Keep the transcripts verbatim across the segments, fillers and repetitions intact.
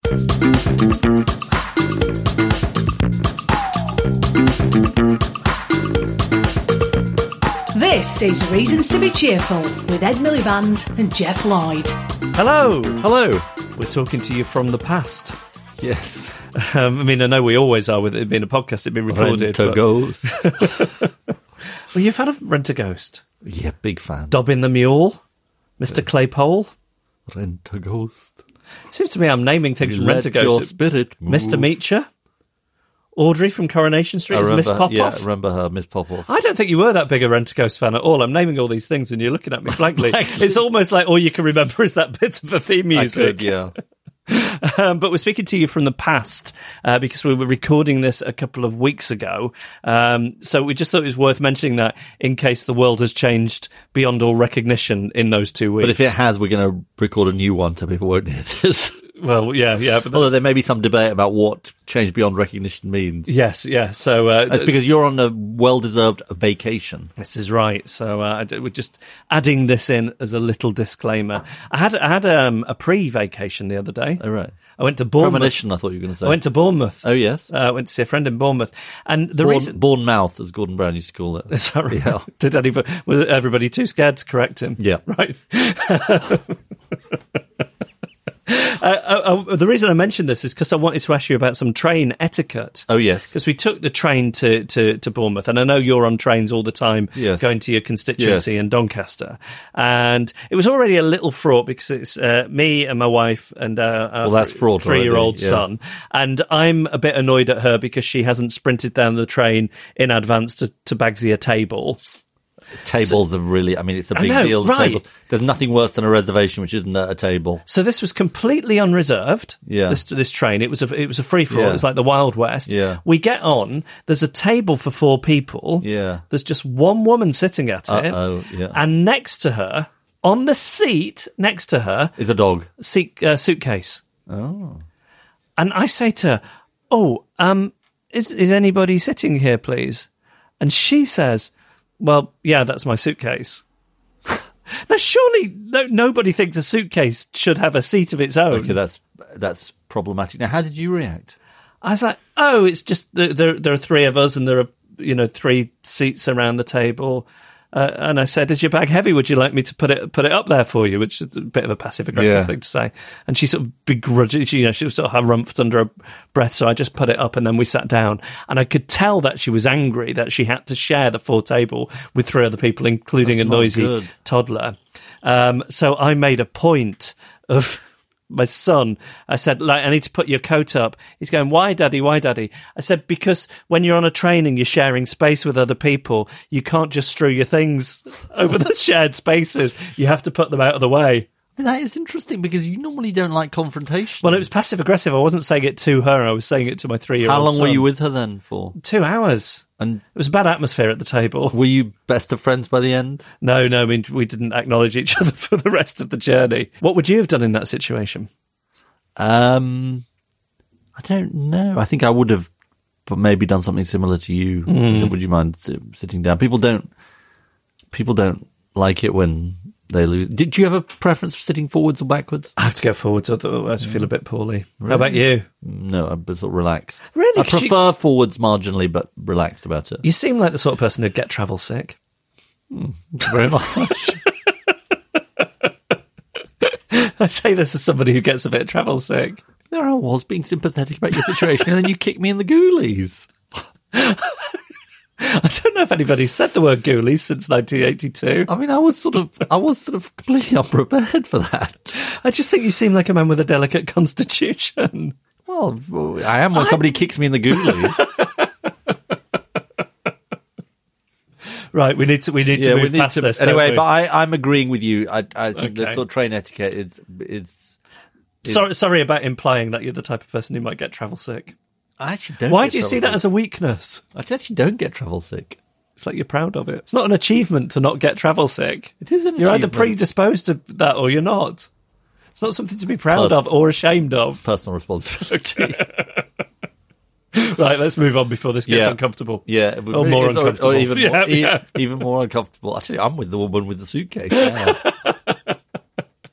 This is Reasons to be Cheerful with Ed Miliband and Jeff Lloyd. Hello. Hello. We're talking to you from the past. Yes. Um, I mean, I know we always are with it being a podcast, it being recorded. Rent a but... Ghost. Well, you've had a Rent a Ghost. Yeah, big fan. Dobbin the Mule. Mister Claypole. Rent a Ghost. Seems to me I'm naming things from Rent a Let your Ghost. spirit move. Mister Meacher. Audrey from Coronation Street I is remember, Miss Popoff. Yeah, I remember her, Miss Popoff. I don't think you were that big a Rent a Ghost fan at all. I'm naming all these things and you're looking at me blankly. It's almost like all you can remember is that bit of the theme music. I could, yeah. Um, but we're speaking to you from the past uh, because we were recording this a couple of weeks ago. Um, so we just thought it was worth mentioning that in case the world has changed beyond all recognition in those two weeks. But if it has, we're going to record a new one so people won't hear this. Well, yeah, yeah. But Although there may be some debate about what change beyond recognition means. Yes, yeah. So uh, That's because you're on a well-deserved vacation. This is right. So uh, we're just adding this in as a little disclaimer. I had I had um, a pre-vacation the other day. Oh, right. I went to Bournemouth. Premonition, I thought you were going to say. I went to Bournemouth. Oh, yes. Uh, I went to see a friend in Bournemouth. And the Bourne, reason... Bournemouth, as Gordon Brown used to call it. Sorry. Yeah. Did anybody... Was everybody too scared to correct him? Yeah. Right. Uh, uh, uh, the reason I mentioned this is because I wanted to ask you about some train etiquette. Oh, yes. Because we took the train to, to, to Bournemouth, and I know you're on trains all the time, yes. going to your constituency yes. in Doncaster. And it was already a little fraught because it's uh, me and my wife and uh, our well, that's fraught three-year-old already, yeah. son. And I'm a bit annoyed at her because she hasn't sprinted down the train in advance to, to Bagsy a table. Tables so, are really, I mean, it's a big know, deal. Right. Tables. There's nothing worse than a reservation which isn't at a table. So this was completely unreserved. Yeah. This, this train, it was a it was a free for all. Yeah. It was like the Wild West. Yeah. We get on. There's a table for four people. Yeah. There's just one woman sitting at it. Uh-oh, yeah. And next to her, on the seat next to her, is a dog. Seat, uh, suitcase. Oh. And I say to her, "Oh, um, is is anybody sitting here, please?" And she says, "Well, yeah, that's my suitcase." Now, surely no, nobody thinks a suitcase should have a seat of its own. Okay, that's that's problematic. Now, how did you react? I was like, "Oh, it's just there. There, there are three of us, and there are you know three seats around the table." Uh, and I said, "Is your bag heavy? Would you like me to put it put it up there for you?" Which is a bit of a passive aggressive Yeah. thing to say. And she sort of begrudged, you know, she was sort of harumphed under her breath. So I just put it up, and then we sat down. And I could tell that she was angry that she had to share the full table with three other people, including That's a not noisy good. toddler. Um, so I made a point of. My son, I said, like, I need to put your coat up. He's going, "Why, Daddy? Why, Daddy?" I said, "Because when you're on a train and you're sharing space with other people, you can't just strew your things over the shared spaces. You have to put them out of the way." I mean, that is interesting because you normally don't like confrontation. Well, it was passive aggressive. I wasn't saying it to her. I was saying it to my three-year-old How long son. were you with her then for? Two hours. And it was a bad atmosphere at the table. Were you best of friends by the end? No, no. I mean, we didn't acknowledge each other for the rest of the journey. What would you have done in that situation? Um, I don't know. I think I would have maybe done something similar to you. Mm. So would you mind sitting down? People don't. People don't like it when they lose. Did you have a preference for sitting forwards or backwards? I have to go forwards, otherwise I feel a bit poorly. Really? How about you? No, I'm sort of relaxed. Really? I prefer you... forwards marginally, but relaxed about it. You seem like the sort of person who'd get travel sick. Mm, very much. I say this as somebody who gets a bit travel sick. There I was being sympathetic about your situation, and then you kicked me in the ghoulies. I don't know if anybody's said the word ghoulies since nineteen eighty-two. I mean, I was sort of, I was sort of completely unprepared for that. I just think you seem like a man with a delicate constitution. Well, I am when I... somebody kicks me in the ghoulies. Right, we need to we need yeah, to move we need past to, this. Anyway, we? but I, I'm agreeing with you. I, I think okay. the sort of train etiquette is is. is sorry, sorry about implying that you're the type of person who might get travel sick. I actually don't. Why get do you see sick. that as a weakness? I actually don't get travel sick. It's like you're proud of it. It's not an achievement to not get travel sick. It is an You're achievement. either predisposed to that or you're not. It's not something to be proud Pers- of or ashamed of. Personal responsibility. Right, let's move on before this gets yeah. uncomfortable. Yeah, or more uncomfortable. Or, or even, yeah, more, yeah. even more uncomfortable. Actually, I'm with the woman with the suitcase. Yeah. Right,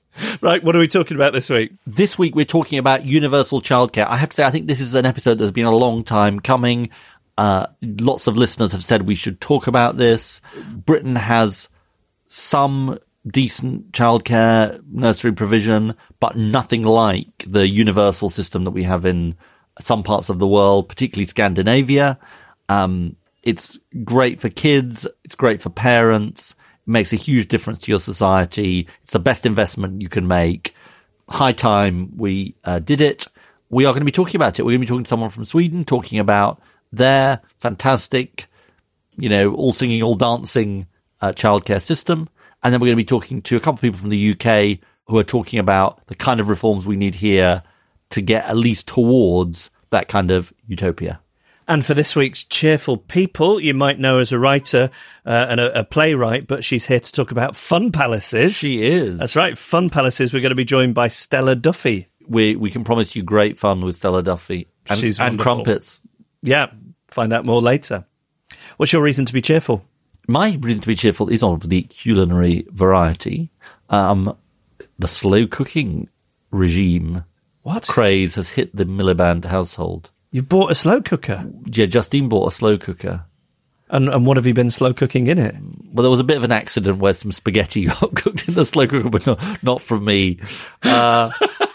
Right, what are we talking about this week? This week we're talking about universal childcare. I have to say, I think this is an episode that's been a long time coming. Uh, lots of listeners have said we should talk about this. Britain has some decent childcare nursery provision, but nothing like the universal system that we have in some parts of the world, particularly Scandinavia. Um, it's great for kids. It's great for parents. It makes a huge difference to your society. It's the best investment you can make. High time we uh, did it. We are going to be talking about it. We're going to be talking to someone from Sweden, talking about their fantastic, you know, all singing, all dancing uh, childcare system. And then we're going to be talking to a couple of people from the U K who are talking about the kind of reforms we need here to get at least towards that kind of utopia. And for this week's Cheerful People, you might know as a writer uh, and a, a playwright, but she's here to talk about fun palaces. She is. That's right, fun palaces. We're going to be joined by Stella Duffy. We we can promise you great fun with Stella Duffy. And, She's and wonderful. crumpets. Yeah, find out more later. What's your reason to be cheerful? My reason to be cheerful is of the culinary variety. Um, the slow cooking regime What? craze has hit the Miliband household. You've bought a slow cooker. Yeah, Justine bought a slow cooker. And, and what have you been slow cooking in it? Well, there was a bit of an accident where some spaghetti got cooked in the slow cooker, but not, not from me. Uh,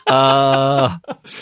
uh,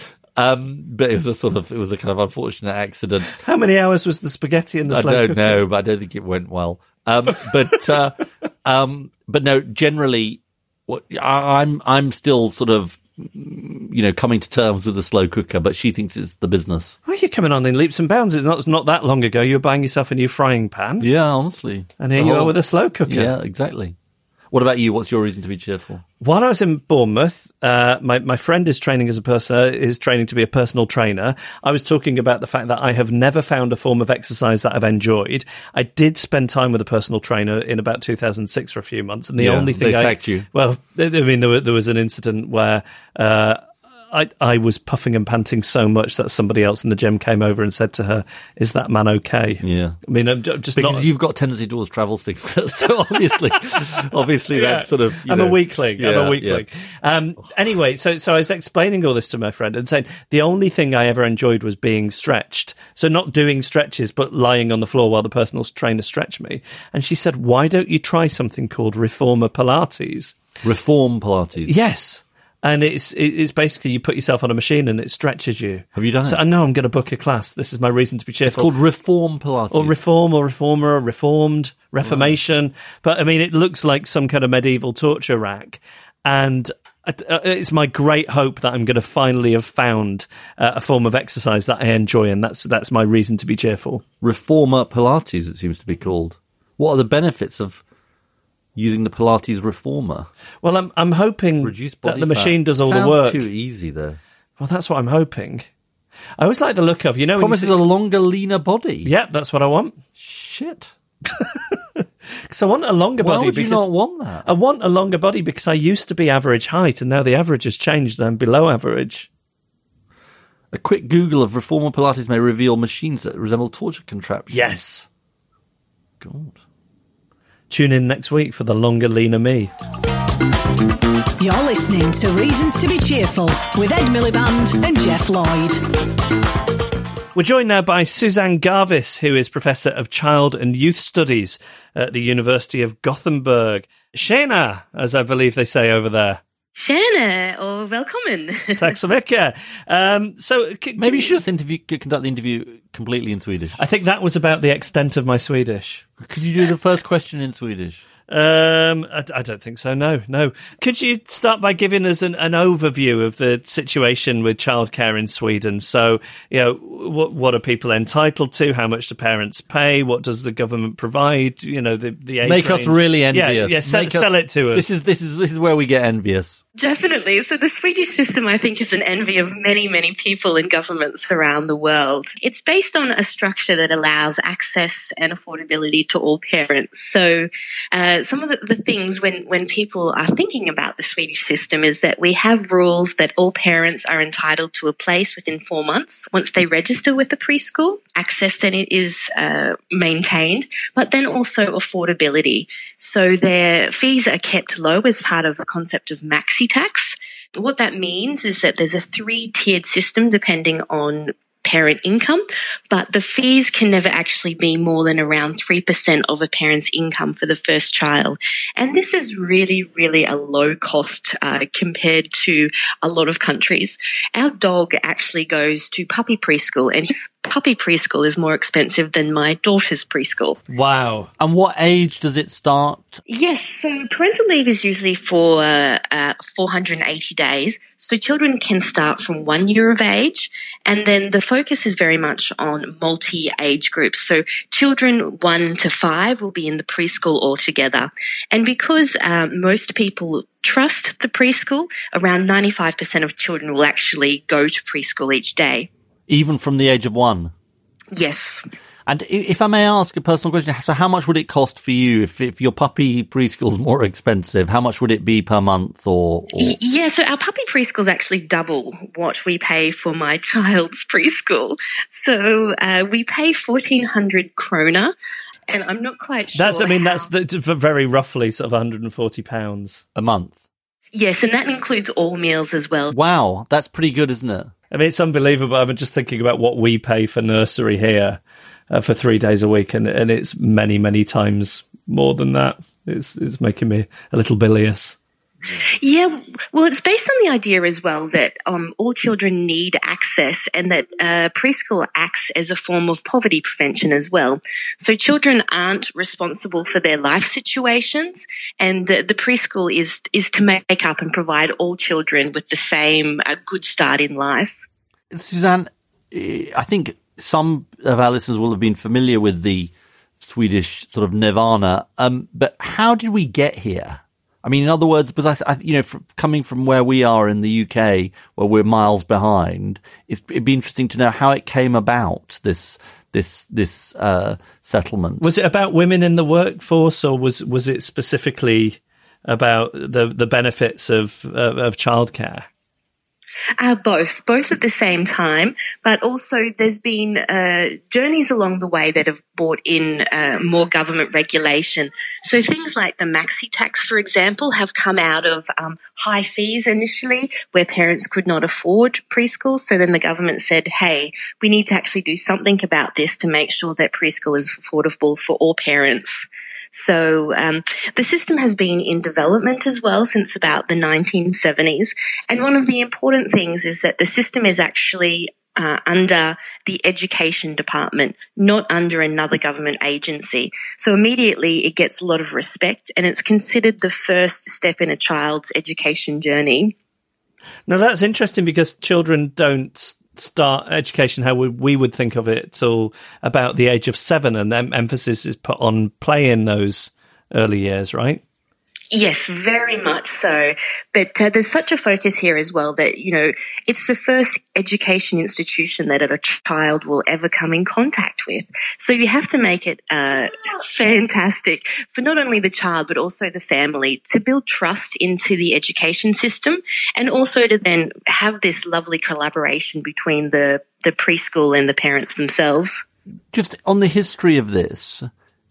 um, but it was a sort of, it was a kind of unfortunate accident. How many hours was the spaghetti in the I slow don't cooker? know, but I don't think it went well. Um, but, uh, um, but no, generally, what, I, I'm, I'm still sort of, you know, coming to terms with the slow cooker, but she thinks it's the business. Oh, you're coming on in leaps and bounds. It's not, not that long ago. You were buying yourself a new frying pan. Yeah, honestly. And here It's a you whole- are with a slow cooker. Yeah, exactly. What about you? What's your reason to be cheerful? While I was in Bournemouth, uh, my, my friend is training as a person, uh, is training to be a personal trainer. I was talking about the fact that I have never found a form of exercise that I've enjoyed. I did spend time with a personal trainer in about two thousand six for a few months. And the Yeah, only thing they I, sacked you. Well, I mean, there, were, there was an incident where, uh, I, I was puffing and panting so much that somebody else in the gym came over and said to her, "Is that man okay?" Yeah. I mean, I'm j- just Because not. you've got tendency towards travel sickness, so obviously, obviously Yeah. that's sort of. You I'm know, a weakling. I'm yeah, a weakling. Um, anyway, so so I was explaining all this to my friend and saying the only thing I ever enjoyed was being stretched. So not doing stretches, but lying on the floor while the personal trainer stretched me. And she said, "Why don't you try something called Reformer Pilates?" Yeah. Reform Pilates. Yes. And it's it's basically you put yourself on a machine and it stretches you. Have you done so it? I know I'm going to book a class. This is my reason to be It's cheerful. called Reform Pilates. or reform or reformer or reformed, reformation. Right. But I mean, it looks like some kind of medieval torture rack. And it's my great hope that I'm going to finally have found uh, a form of exercise that I enjoy. And that's that's my reason to be cheerful. Reformer Pilates, it seems to be called. What are the benefits of using the Pilates reformer? Well, I'm I'm hoping Reduce that body the machine fat. does all Sounds the work. too eeasy, though. Well, that's what I'm hoping. I always like the look of, you know... when you Promises see- a longer, leaner body. Yeah, that's what I want. Shit. Because I want a longer Why body. would you because not want that? I want a longer body because I used to be average height and now the average has changed and I'm below average. A quick Google of reformer Pilates may reveal machines that resemble torture contraptions. Yes. God. Tune in next week for the longer, leaner me. You're listening to Reasons to be Cheerful with Ed Miliband and Jeff Lloyd. We're joined now by Suzanne Garvis, who is Professor of Child and Youth Studies at the University of Gothenburg. Tjena, as I believe they say over there. Tjena, or välkommen. Tack så mycket. Um, so, c- Maybe you should just interview, conduct the interview completely in Swedish. I think that was about the extent of my Swedish. Could you do the first question in Swedish? Um, I, I don't think so. No, no. Could you start by giving us an, an overview of the situation with childcare in Sweden? So, you know, what what are people entitled to? How much do parents pay? What does the government provide? You know, the the age Make us range. really Yeah, envious. yeah. Sell, Make us- sell it to us. This is this is this is where we get envious. Definitely. So the Swedish system, I think, is an envy of many, many people in governments around the world. It's based on a structure that allows access and affordability to all parents. So uh, some of the, the things when, when people are thinking about the Swedish system is that we have rules that all parents are entitled to a place within four months once they register with the preschool. Access then it is uh, maintained, but then also affordability. So their fees are kept low as part of the concept of maxi maxi tax. What that means is that there's a three-tiered system depending on parent income, but the fees can never actually be more than around three percent of a parent's income for the first child. And this is really, really a low cost uh, compared to a lot of countries. Our dog actually goes to puppy preschool, and his puppy preschool is more expensive than my daughter's preschool. Wow. And what age does it start? Yes, so parental leave is usually for uh, uh, four hundred eighty days. So children can start from one year of age, and then the focus is very much on multi-age groups. So children one to five will be in the preschool altogether. And because um, most people trust the preschool, around ninety-five percent of children will actually go to preschool each day. Even from the age of one? Yes. And if I may ask a personal question, so how much would it cost for you if, if your puppy preschool is more expensive? How much would it be per month? Or, or? Yeah, so our puppy preschool is actually double what we pay for my child's preschool. So uh, we pay fourteen hundred kroner, and I'm not quite sure. That's, I mean, how... that's the, very roughly sort of one hundred forty pounds a month. Yes, and that includes all meals as well. Wow, that's pretty good, isn't it? I mean, it's unbelievable. I'm just thinking about what we pay for nursery here uh, for three days a week, and, and it's many, many times more than that. It's, it's making me a little bilious. Yeah, well, it's based on the idea as well that um, all children need access, and that uh, preschool acts as a form of poverty prevention as well. So children aren't responsible for their life situations, and uh, the preschool is is to make up and provide all children with the same uh, good start in life. Suzanne, I think some of our listeners will have been familiar with the Swedish sort of nirvana, um, but how did we get here? I mean, in other words, because I, I you know, from, coming from where we are in the U K, where we're miles behind, it's, it'd be interesting to know how it came about, this this this uh, settlement. Was it about women in the workforce, or was was it specifically about the the benefits of of, of childcare? Uh, both, both at the same time, but also there's been uh, journeys along the way that have brought in uh, more government regulation. So things like the maxi tax, for example, have come out of um, high fees initially where parents could not afford preschool. So then the government said, hey, we need to actually do something about this to make sure that preschool is affordable for all parents. So um, the system has been in development as well since about the nineteen seventies. And one of the important things is that the system is actually uh, under the education department, not under another government agency. So immediately it gets a lot of respect, and it's considered the first step in a child's education journey. Now, that's interesting because children don't start education how we would think of it till about the age of seven, and then emphasis is put on play in those early years, right? Yes, very much so. But uh, there's such a focus here as well that, you know, it's the first education institution that a child will ever come in contact with. So you have to make it uh, fantastic for not only the child but also the family to build trust into the education system, and also to then have this lovely collaboration between the, the preschool and the parents themselves. Just on the history of this,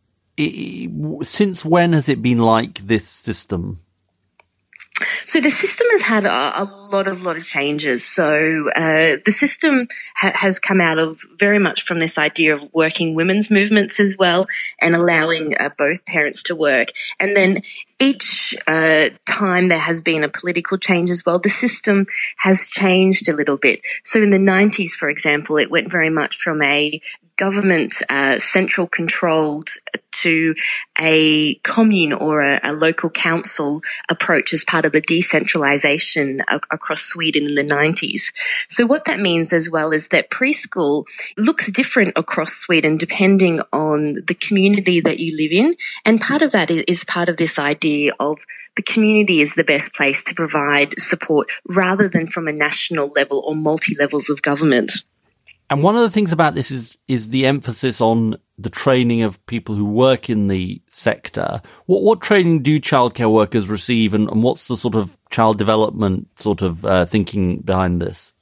since when has it been like this system? So the system has had a, a lot of lot of changes. So uh, the system ha- has come out of very much from this idea of working women's movements as well, and allowing uh, both parents to work. And then each uh, time there has been a political change as well, the system has changed a little bit. So in the nineties, for example, it went very much from a government uh, central controlled to a commune or a, a local council approach as part of the decentralization a- across Sweden in the nineties. So what that means as well is that preschool looks different across Sweden depending on the community that you live in. And part of that is, is part of this idea of the community is the best place to provide support rather than from a national level or multi-levels of government. And one of the things about this is is the emphasis on the training of people who work in the sector. What what training do childcare workers receive, and, and what's the sort of child development sort of uh, thinking behind this?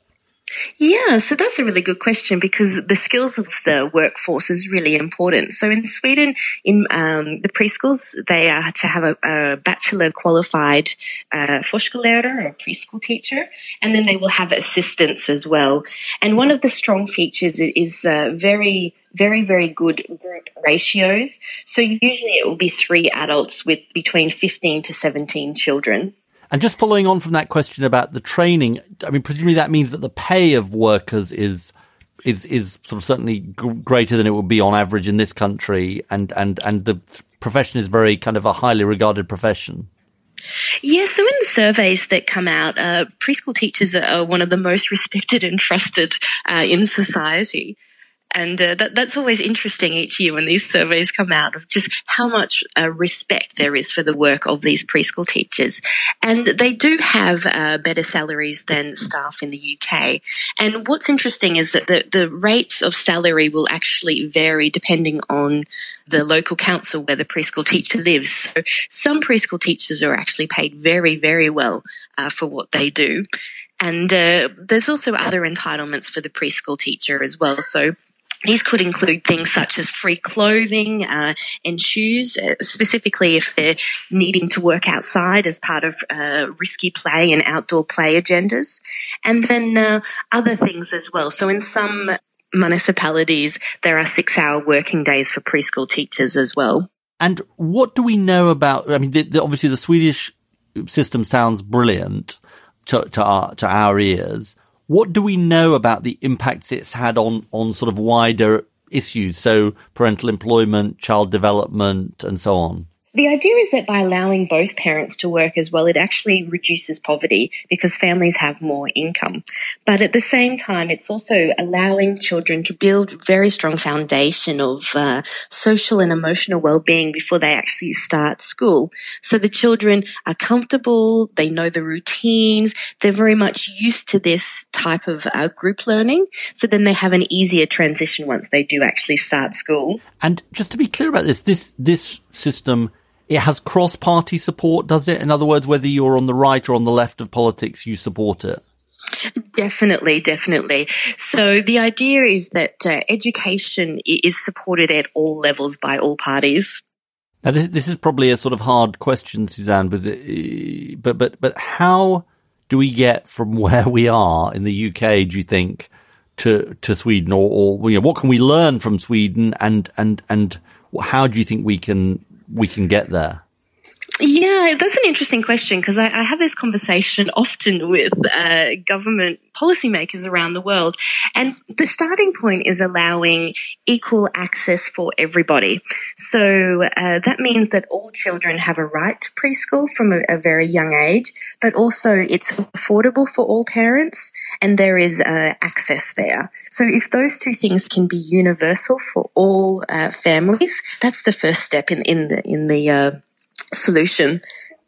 Yeah, so that's a really good question because the skills of the workforce is really important. So in Sweden, in um, the preschools, they are to have a, a bachelor qualified uh, förskollärare or preschool teacher, and then they will have assistants as well. And one of the strong features is uh, very very, very good group ratios. So usually it will be three adults with between fifteen to seventeen children. And just following on from that question about the training, I mean, presumably that means that the pay of workers is is is sort of certainly g- greater than it would be on average in this country, and and and the profession is very kind of a highly regarded profession. Yeah, so in the surveys that come out, uh, preschool teachers are one of the most respected and trusted uh, in society. And uh, that, that's always interesting each year when these surveys come out of just how much uh, respect there is for the work of these preschool teachers. And they do have uh, better salaries than staff in the U K. And what's interesting is that the, the rates of salary will actually vary depending on the local council where the preschool teacher lives. So some preschool teachers are actually paid very, very well uh, for what they do. And uh, there's also other entitlements for the preschool teacher as well. So these could include things such as free clothing uh, and shoes, uh, specifically if they're needing to work outside as part of uh, risky play and outdoor play agendas. And then uh, other things as well. So in some municipalities, there are six-hour working days for preschool teachers as well. And what do we know about, I mean, the, the, obviously the Swedish system sounds brilliant to, to, our, to our ears. What do we know about the impacts it's had on, on sort of wider issues, so parental employment, child development, and so on? The idea is that by allowing both parents to work as well, it actually reduces poverty because families have more income. But at the same time, it's also allowing children to build very strong foundation of uh, social and emotional well-being before they actually start school. So the children are comfortable, they know the routines, they're very much used to this type of uh, group learning. So then they have an easier transition once they do actually start school. And just to be clear about this, this, this system, it has cross-party support, does it? In other words, whether you're on the right or on the left of politics, you support it. Definitely, definitely. So the idea is that uh, education is supported at all levels by all parties. Now, this, this is probably a sort of hard question, Suzanne, but, it, but but but how do we get from where we are in the U K, do you think, to to Sweden, or, or you know, what can we learn from Sweden, and and and how do you think we can we can get there? Yeah, that's an interesting question because I, I have this conversation often with uh, government policymakers around the world. And the starting point is allowing equal access for everybody. So uh, that means that all children have a right to preschool from a, a very young age, but also it's affordable for all parents and there is uh, access there. So if those two things can be universal for all uh, families, that's the first step in, in the, in the uh, solution.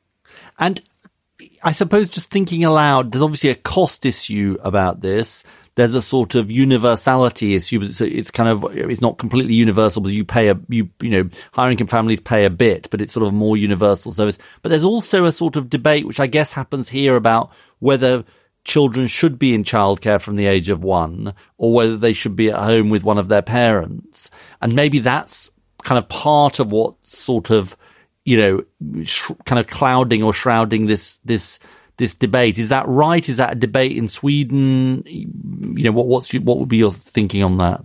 And I suppose just thinking aloud, there's obviously a cost issue about this. There's a sort of universality issue. It's, it's kind of, it's not completely universal because you pay a, you, you know, higher income families pay a bit, but it's sort of a more universal service. But there's also a sort of debate, which I guess happens here, about whether children should be in childcare from the age of one or whether they should be at home with one of their parents. And maybe that's kind of part of what sort of, you know, sh- kind of clouding or shrouding this, this, this debate. Is that right? Is that a debate in Sweden? You know, what, what's your, what would be your thinking on that?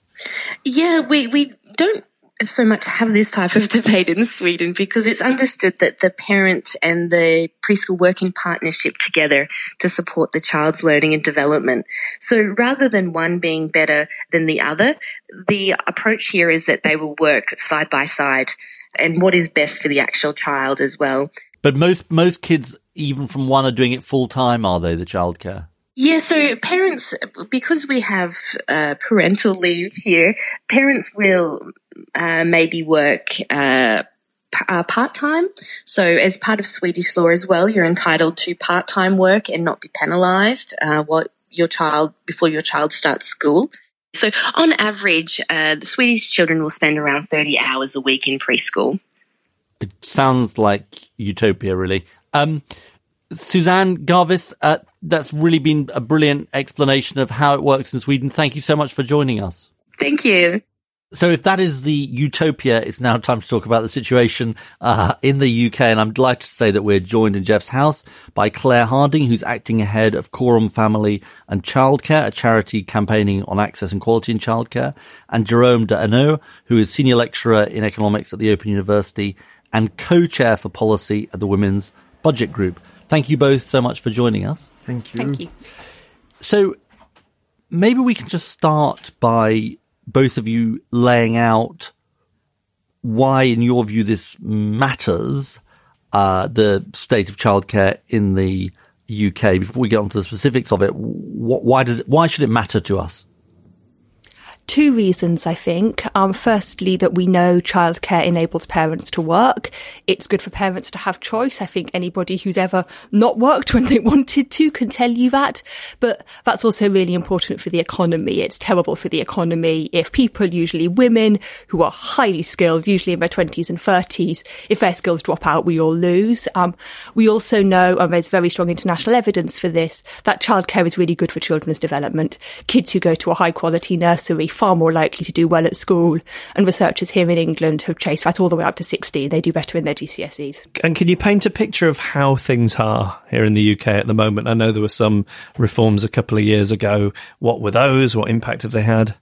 Yeah, we, we don't so much have this type of debate in Sweden because it's understood that the parent and the preschool work in partnership together to support the child's learning and development. So rather than one being better than the other, the approach here is that they will work side by side and what is best for the actual child as well. But most most kids, even from one, are doing it full time, are they, the childcare? Yeah, so parents, because we have uh, parental leave here, parents will uh, maybe work uh, p- uh, part-time. So as part of Swedish law as well, you're entitled to part-time work and not be penalised uh, while your child before your child starts school. So on average, uh, the Swedish children will spend around thirty hours a week in preschool. It sounds like utopia, really. Um, Suzanne Garvis, uh, that's really been a brilliant explanation of how it works in Sweden. Thank you so much for joining us. Thank you. So if that is the utopia, it's now time to talk about the situation uh, in the U K. And I'm delighted to say that we're joined in Jeff's house by Claire Harding, who's acting head of Quorum Family and Childcare, a charity campaigning on access and quality in childcare, and Jerome de Hainaut, who is senior lecturer in economics at the Open University and co-chair for policy at the Women's Budget Group. Thank you both so much for joining us. Thank you. Thank you. So maybe we can just start by both of you laying out why, in your view, this matters, uh, the state of childcare in the U K. Before we get on to the specifics of it, wh- why does it, why should it matter to us? Two reasons, I think. Um, firstly, that we know childcare enables parents to work. It's good for parents to have choice. I think anybody who's ever not worked when they wanted to can tell you that. But that's also really important for the economy. It's terrible for the economy if people, usually women who are highly skilled, usually in their twenties and thirties, if their skills drop out, we all lose. Um, we also know, and there's very strong international evidence for this, that childcare is really good for children's development. Kids who go to a high quality nursery far more likely to do well at school, and researchers here in England have traced that all the way up to sixteen. They do better in their G C S Es. And can you paint a picture of how things are here in the U K at the moment? I know there were some reforms a couple of years ago. What were those? What impact have they had?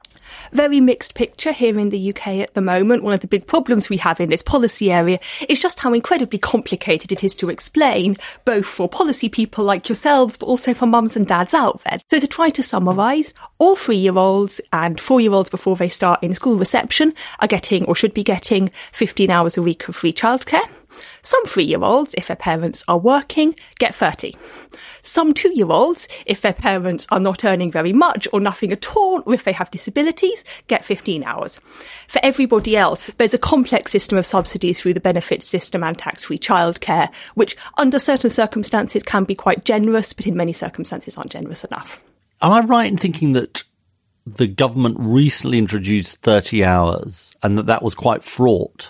Very mixed picture here in the U K at the moment. One of the big problems we have in this policy area is just how incredibly complicated it is to explain, both for policy people like yourselves, but also for mums and dads out there. So to try to summarise, all three-year-olds and four-year-olds before they start in school reception are getting, or should be getting, fifteen hours a week of free childcare. Some three-year-olds, if their parents are working, get thirty. Some two-year-olds, if their parents are not earning very much or nothing at all, or if they have disabilities, get fifteen hours. For everybody else, there's a complex system of subsidies through the benefits system and tax-free childcare, which under certain circumstances can be quite generous, but in many circumstances aren't generous enough. Am I right in thinking that the government recently introduced thirty hours and that that was quite fraught?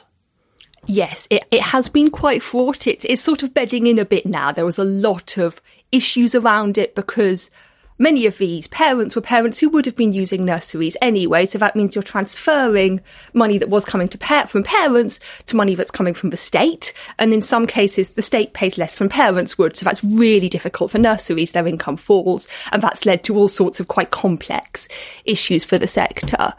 Yes, it, it has been quite fraught. It, it's sort of bedding in a bit now. There was a lot of issues around it because many of these parents were parents who would have been using nurseries anyway. So that means you're transferring money that was coming to pa- from parents to money that's coming from the state. And in some cases, the state pays less than parents would. So that's really difficult for nurseries. Their income falls. And that's led to all sorts of quite complex issues for the sector.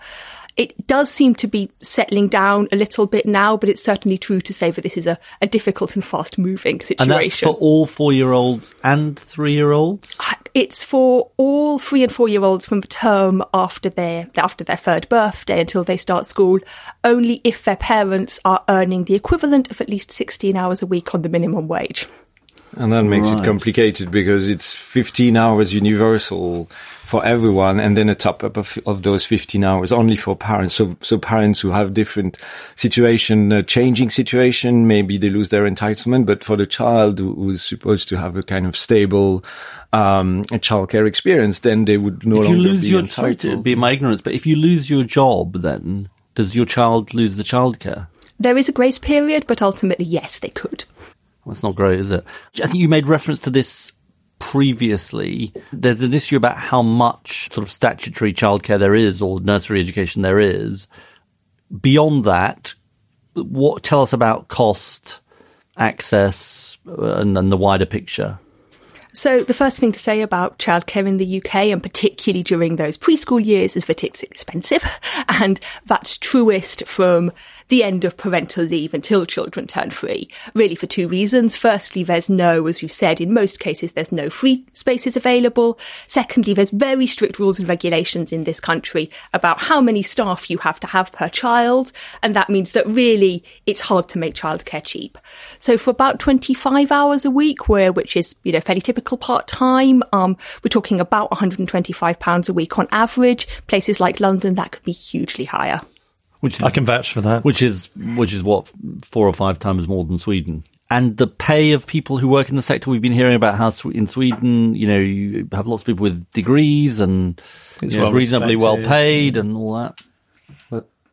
It does seem to be settling down a little bit now, but it's certainly true to say that this is a, a difficult and fast-moving situation. And that's for all four-year-olds and three-year-olds? It's for all three- and four-year-olds from the term after their, after their third birthday until they start school, only if their parents are earning the equivalent of at least sixteen hours a week on the minimum wage. And that makes Right. it complicated because it's fifteen hours universal for everyone, and then a top up of, of those fifteen hours only for parents. So, so parents who have different situation, uh, changing situation, maybe they lose their entitlement. But for the child who, who's supposed to have a kind of stable um, childcare experience, then they would no if you longer lose be your, entitled. sorry to be my ignorance, but if you lose your job, then does your child lose the childcare? There is a grace period, but ultimately, yes, they could. Well, that's not great, is it? I think you made reference to this previously. There's an issue about how much sort of statutory childcare there is or nursery education there is. Beyond that, what tell us about cost, access, and, and the wider picture? So the first thing to say about childcare in the U K, and particularly during those preschool years, is that it's expensive. And that's truest from the end of parental leave until children turn three, really for two reasons. Firstly, there's no, as we've said, in most cases, there's no free spaces available. Secondly, there's very strict rules and regulations in this country about how many staff you have to have per child. And that means that really it's hard to make childcare cheap. So for about twenty-five hours a week, where, which is, you know, fairly typical part-time, um, we're talking about one hundred twenty-five pounds a week on average. Places like London, that could be hugely higher. Which is, I can vouch for that. Which is, which is what, four or five times more than Sweden. And the pay of people who work in the sector, we've been hearing about how in Sweden, you know, you have lots of people with degrees and It's you know, well reasonably well respected. paid and all that. But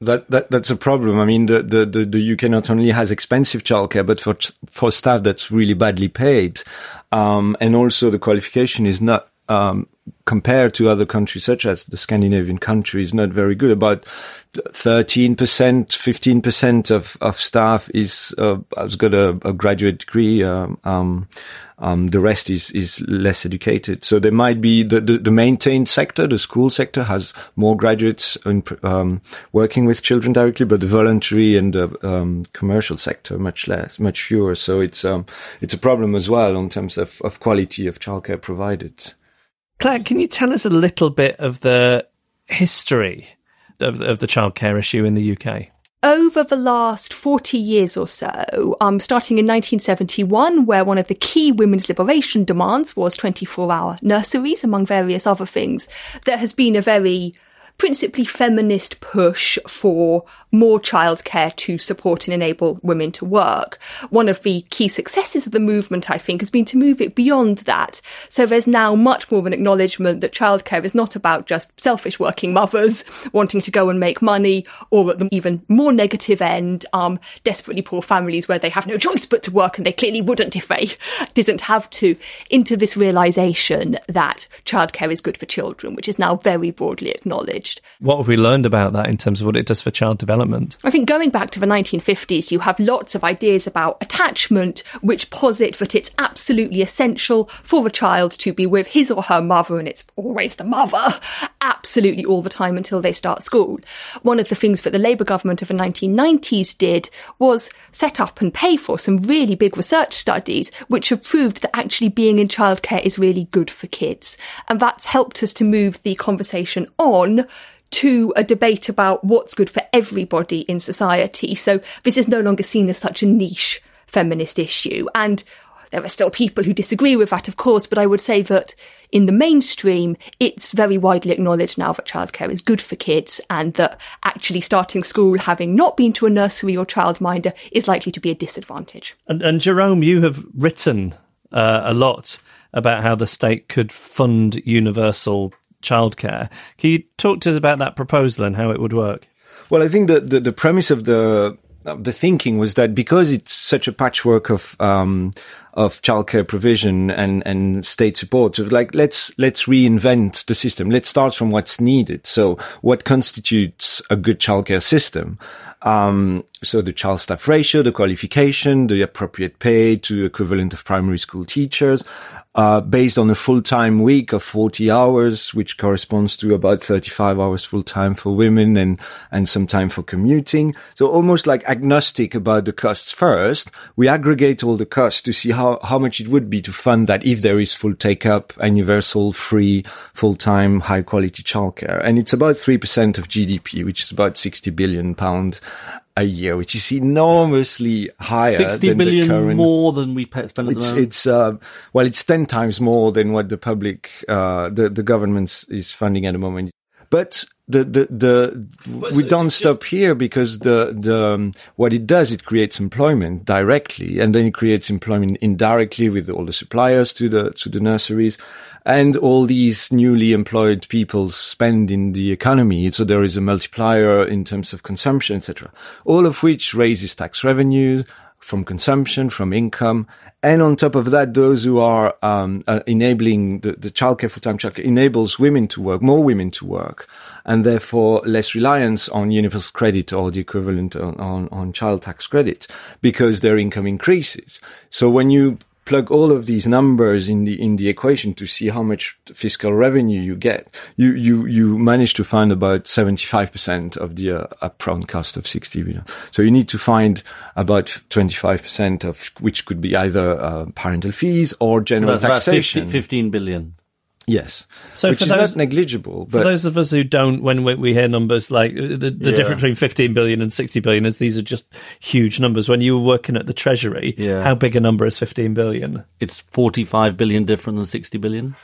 That, that that's a problem. I mean, the, the, the, the U K not only has expensive childcare, but for for staff that's really badly paid, um, and also the qualification is not um, compared to other countries such as the Scandinavian countries, not very good. About thirteen percent, fifteen percent of of staff is uh, has got a, a graduate degree. Um, um, um, the rest is is less educated. So there might be the, the the maintained sector, the school sector, has more graduates in, um, working with children directly, but the voluntary and the um, commercial sector much less, much fewer. So it's um it's a problem as well in terms of of quality of childcare provided. Claire, can you tell us a little bit of the history of, of the childcare issue in the U K? Over the last forty years or so, um, starting in nineteen seventy-one, where one of the key women's liberation demands was twenty-four hour nurseries, among various other things, there has been a very principally feminist push for more childcare to support and enable women to work. One of the key successes of the movement, I think, has been to move it beyond that. So there's now much more of an acknowledgement that childcare is not about just selfish working mothers wanting to go and make money, or at the even more negative end, um, desperately poor families where they have no choice but to work, and they clearly wouldn't if they didn't have to, into this realisation that childcare is good for children, which is now very broadly acknowledged. What have we learned about that in terms of what it does for child development? I think going back to the nineteen fifties, you have lots of ideas about attachment which posit that it's absolutely essential for a child to be with his or her mother, and it's always the mother, absolutely all the time until they start school. One of the things that the Labour government of the nineteen nineties did was set up and pay for some really big research studies which have proved that actually being in childcare is really good for kids. And that's helped us to move the conversation on to a debate about what's good for everybody in society. So this is no longer seen as such a niche feminist issue. And there are still people who disagree with that, of course, but I would say that in the mainstream, it's very widely acknowledged now that childcare is good for kids, and that actually starting school, having not been to a nursery or childminder, is likely to be a disadvantage. And, and Jerome, you have written uh, a lot about how the state could fund universal childcare. Can you talk to us about that proposal and how it would work? Well, I think that the, the premise of the the thinking was that because it's such a patchwork of um, of childcare provision and, and state support, so like let's let's reinvent the system. Let's start from what's needed. So, what constitutes a good childcare system? Um, so the child staff ratio, the qualification, the appropriate pay to the equivalent of primary school teachers, uh, based on a full-time week of forty hours, which corresponds to about thirty-five hours full-time for women and, and some time for commuting. So almost like agnostic about the costs first, we aggregate all the costs to see how, how much it would be to fund that if there is full take-up and universal, free, full-time, high-quality childcare. And it's about three percent of G D P, which is about sixty billion pounds a year, which is enormously higher sixty than billion the current, more than we pay, spend at it's, the moment. It's, uh, well, it's ten times more than what the public, uh, the, the government is funding at the moment. But the, the, the, we don't stop here, because the, the, um, what it does, it creates employment directly, and then it creates employment indirectly with all the suppliers to the, to the nurseries. And all these newly employed people spend in the economy. So there is a multiplier in terms of consumption, et cetera. All of which raises tax revenue from consumption, from income. And on top of that, those who are um, uh, enabling the, the childcare, full-time childcare, enables women to work, more women to work, and therefore less reliance on universal credit or the equivalent on, on, on child tax credit, because their income increases. So when you plug all of these numbers in the in the equation to see how much fiscal revenue you get, you you you manage to find about seventy-five percent of the uh, upfront cost of sixty billion. So you need to find about twenty-five percent of which could be either uh, parental fees or general so that's taxation. About fifteen billion. Yes, so which for is those, not negligible. But for those of us who don't, when we, we hear numbers like the, the yeah. difference between fifteen billion and sixty billion is these are just huge numbers. When you were working at the Treasury, yeah. how big a number is fifteen billion? It's forty-five billion different than sixty billion.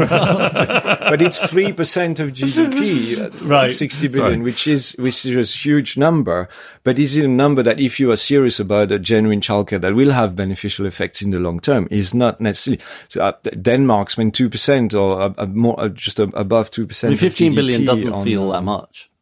But it's three percent of G D P, right. sixty billion, Sorry. which is which is a huge number. But is it a number that, if you are serious about a genuine childcare that will have beneficial effects in the long term, is not necessarily. So uh, Denmark spent two percent or uh, more, uh, just uh, above two percent. I mean, fifteen of G D P billion doesn't on, feel uh, that much.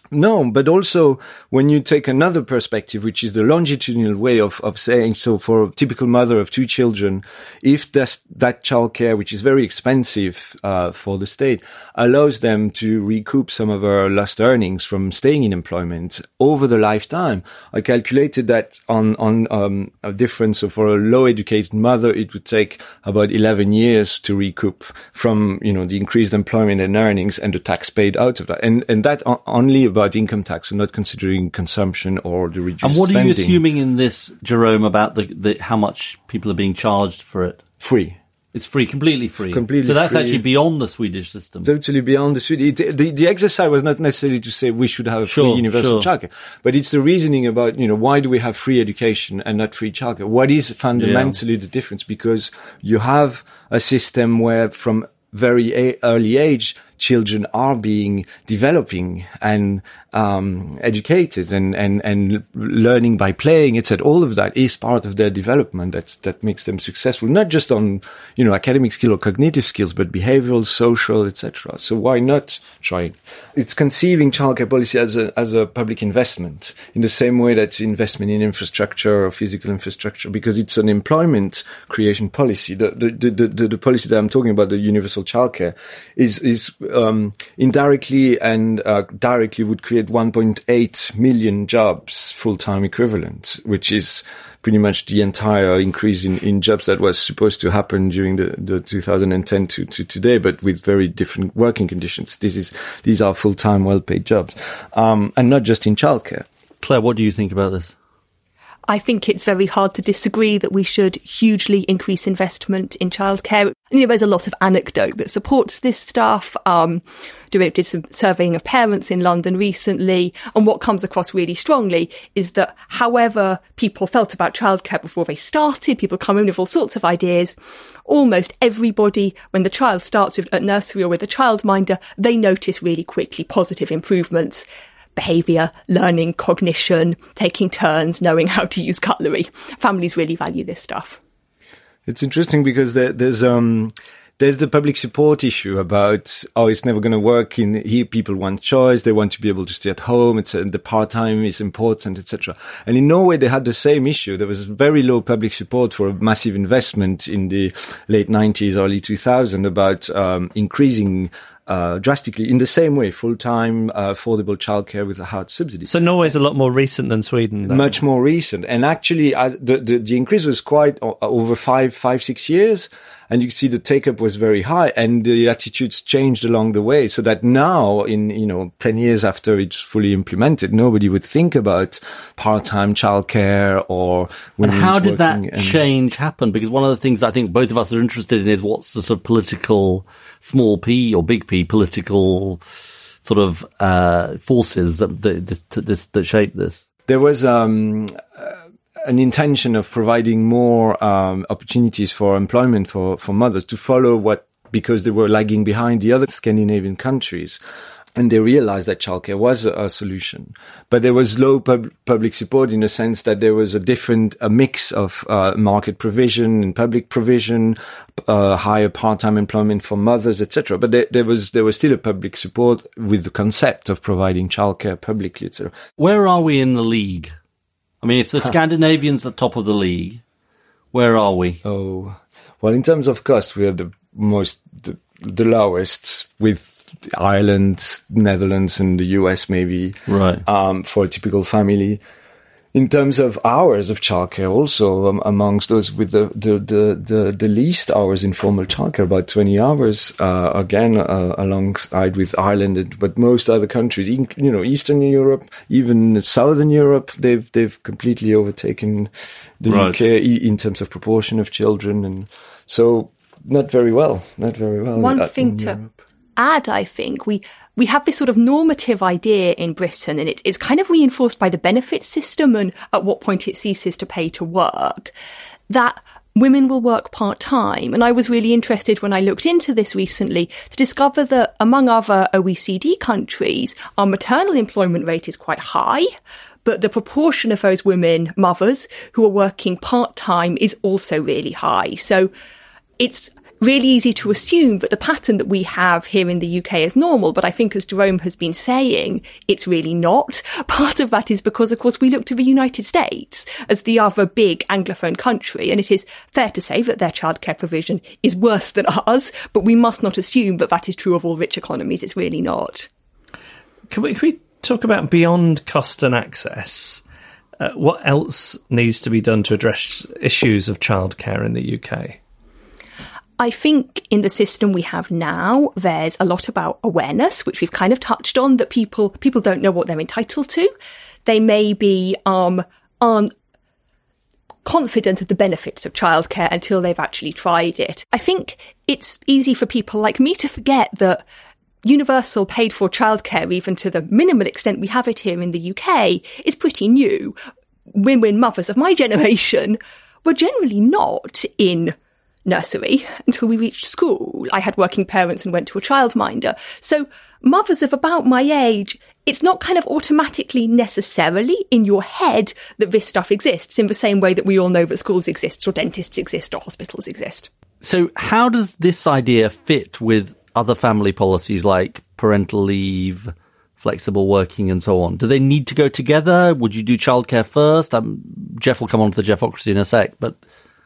No, but also when you take another perspective, which is the longitudinal way of, of saying, so for a typical mother of two children, if that's, that childcare, which is very expensive uh, for the state, allows them to recoup some of her lost earnings from staying in employment over the lifetime, I calculated that on, on um, a difference. So for a low-educated mother, it would take about eleven years to recoup from, you know, the increased employment and earnings and the tax paid out of that. And, and that only about income tax and not considering consumption or the reduced And what spending. are you assuming in this, Jerome, about the, the how much people are being charged for it? Free. It's free, completely free. Completely so that's free. actually beyond the Swedish system. Totally beyond the Swedish. The, the, the exercise was not necessarily to say we should have a Sure, free universal sure. childcare, but it's the reasoning about, you know, why do we have free education and not free childcare? What is fundamentally yeah. the difference? Because you have a system where from very a- early age, children are being developing and um, educated and, and, and learning by playing. It's that all of that is part of their development that that makes them successful, not just on, you know, academic skill or cognitive skills, but behavioral, social, et cetera. So why not try it? It's conceiving childcare policy as a as a public investment in the same way that's investment in infrastructure or physical infrastructure, because it's an employment creation policy. The the the, the, the policy that I'm talking about, the universal childcare, is is Um, indirectly and uh, directly would create one point eight million jobs, full-time equivalent, which is pretty much the entire increase in, in jobs that was supposed to happen during the, the two thousand ten to, to today, but with very different working conditions. This is these are full-time, well-paid jobs, um, and not just in childcare. Claire, what do you think about this? I think it's very hard to disagree that we should hugely increase investment in childcare. You know, there's a lot of anecdote that supports this stuff. Um, did some surveying of parents in London recently, and what comes across really strongly is that however people felt about childcare before they started, people come in with all sorts of ideas. Almost everybody, when the child starts with, at nursery or with a childminder, they notice really quickly positive improvements. Behaviour, learning, cognition, taking turns, knowing how to use cutlery. Families really value this stuff. It's interesting because there, there's um there's the public support issue about, oh, it's never going to work. In here, people want choice. They want to be able to stay at home. It's uh, the part time is important, et cetera. And in Norway, they had the same issue. There was very low public support for a massive investment in the late nineties, early two thousand about um um, Uh, drastically in the same way, full-time, uh, affordable childcare with a hard subsidy. So Norway's a lot more recent than Sweden, though. Much more recent. And actually, uh, the, the, the increase was quite uh, over five, five, six years. And you can see the take-up was very high, and the attitudes changed along the way, so that now, in, you know, ten years after it's fully implemented, nobody would think about part-time childcare or And how did that and change happen? Because one of the things I think both of us are interested in is what's the sort of political, small p or big P, political sort of uh, forces that, that, that, that shape this. There was um, uh, an intention of providing more um, opportunities for employment for, for mothers to follow what, because they were lagging behind the other Scandinavian countries. And they realized that childcare was a, a solution. But there was low pub- public support in the sense that there was a different a mix of uh, market provision and public provision, uh, higher part-time employment for mothers, et cetera. But there, there was there was still a public support with the concept of providing childcare publicly, et cetera. Where are we in the league? I mean, if the Scandinavians are top of the league, where are we? Oh, well, in terms of cost, we are the most... The, the lowest, with Ireland, Netherlands and the U S maybe, right? Um, for a typical family. In terms of hours of childcare, also um, amongst those with the, the, the, the, the least hours in formal childcare, about twenty hours, uh, again, uh, alongside with Ireland, and, but most other countries, you know, Eastern Europe, even Southern Europe, they've, they've completely overtaken the right. U K in terms of proportion of children. And so, Not very well, not very well. One thing to Europe. add, I think, we we have this sort of normative idea in Britain, and it, it's kind of reinforced by the benefit system and at what point it ceases to pay to work, that women will work part-time. And I was really interested when I looked into this recently to discover that among other O E C D countries, our maternal employment rate is quite high, but the proportion of those women, mothers, who are working part-time is also really high. So it's really easy to assume that the pattern that we have here in the U K is normal, but I think, as Jerome has been saying, it's really not. Part of that is because, of course, we look to the United States as the other big Anglophone country, and it is fair to say that their childcare provision is worse than ours, but we must not assume that that is true of all rich economies. It's really not. Can we, can we talk about beyond cost and access? Uh, what else needs to be done to address issues of childcare in the U K? I think in the system we have now, there's a lot about awareness, which we've kind of touched on, that people people don't know what they're entitled to. They may be um, aren't confident of the benefits of childcare until they've actually tried it. I think it's easy for people like me to forget that universal paid for childcare, even to the minimal extent we have it here in the U K, is pretty new. Women, mothers of my generation, were generally not in nursery until we reached school. I had working parents and went to a childminder. So mothers of about my age, it's not kind of automatically necessarily in your head that this stuff exists in the same way that we all know that schools exist or dentists exist or hospitals exist. So how does this idea fit with other family policies like parental leave, flexible working and so on? Do they need to go together? Would you do childcare first? Um, Jeff will come on to the Jeffocracy in a sec, but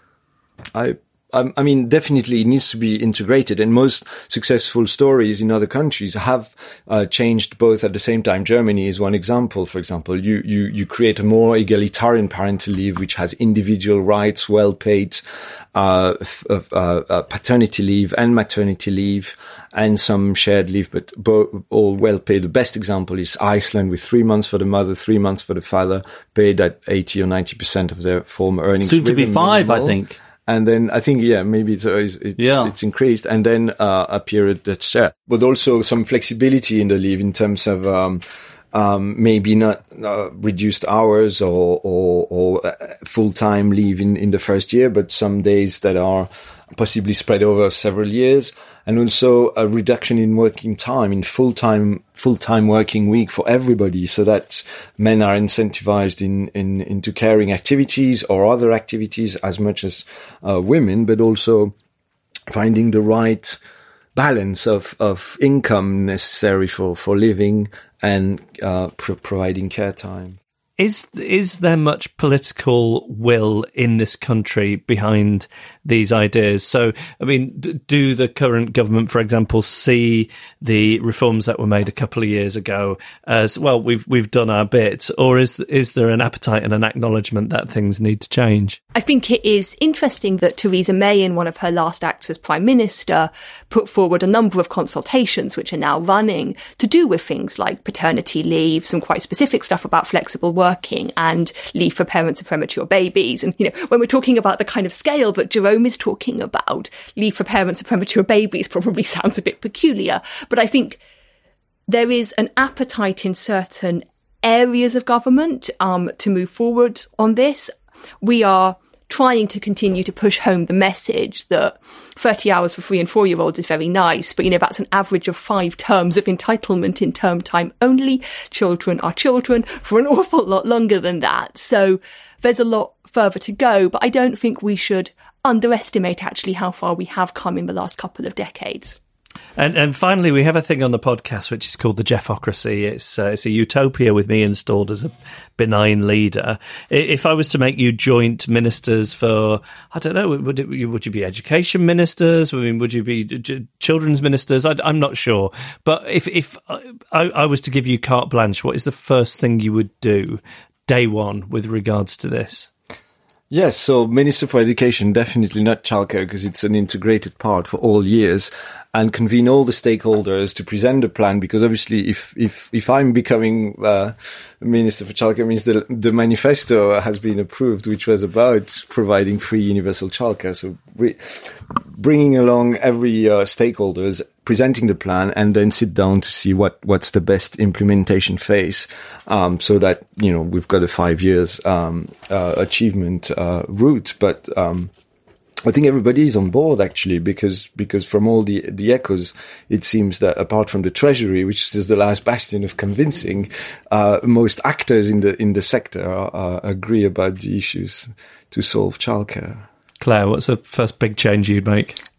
I Um, I mean, definitely it needs to be integrated, and most successful stories in other countries have uh, changed both at the same time. Germany is one example. For example, you, you, you create a more egalitarian parental leave, which has individual rights, well-paid uh, f- uh, uh, paternity leave and maternity leave, and some shared leave, but bo- all well-paid. The best example is Iceland, with three months for the mother, three months for the father, paid at eighty or ninety percent of their former earnings. Soon to be five, minimal. I think. And then I think, yeah, maybe it's, it's, yeah. it's increased. And then uh, a period that's shared. But also some flexibility in the leave in terms of um, um, maybe not uh, reduced hours or, or, or full-time leave in, in the first year, but some days that are possibly spread over several years. And also a reduction in working time, in full-time, full-time working week for everybody, so that men are incentivized in, in, into caring activities or other activities as much as uh, women, but also finding the right balance of, of income necessary for, for living and uh, pro- providing care time. Is is there much political will in this country behind these ideas? So, I mean, d- do the current government, for example, see the reforms that were made a couple of years ago as, well, we've we've done our bit, or is is there an appetite and an acknowledgement that things need to change? I think it is interesting that Theresa May, in one of her last acts as Prime Minister, put forward a number of consultations which are now running to do with things like paternity leave, some quite specific stuff about flexible work, working and leave for parents of premature babies. And, you know, when we're talking about the kind of scale that Jerome is talking about, leave for parents of premature babies probably sounds a bit peculiar. But I think there is an appetite in certain areas of government um, to move forward on this. We are trying to continue to push home the message that thirty hours for three and four year olds is very nice, but, you know, that's an average of five terms of entitlement in term time only. Children are children for an awful lot longer than that. So there's a lot further to go, but I don't think we should underestimate actually how far we have come in the last couple of decades. And and finally, we have a thing on the podcast which is called the Jeffocracy. It's uh, it's a utopia with me installed as a benign leader. If I was to make you joint ministers for, I don't know, would it, would you be education ministers? I mean, would you be children's ministers? I, I'm not sure. But if if I, I was to give you carte blanche, what is the first thing you would do day one with regards to this? Yes, so Minister for Education, definitely not childcare, because it's an integrated part for all years, and convene all the stakeholders to present a plan, because obviously if if if I'm becoming uh, Minister for Childcare, means the, the manifesto has been approved, which was about providing free universal childcare. So we, bringing along every uh, stakeholders, presenting the plan, and then sit down to see what, what's the best implementation phase, um, so that, you know, we've got a five years um, uh, achievement uh, route. But um, I think everybody is on board, actually, because because from all the the echoes, it seems that apart from the Treasury, which is the last bastion of convincing, uh, most actors in the in the sector are, are agree about the issues to solve childcare. Claire, what's the first big change you'd make?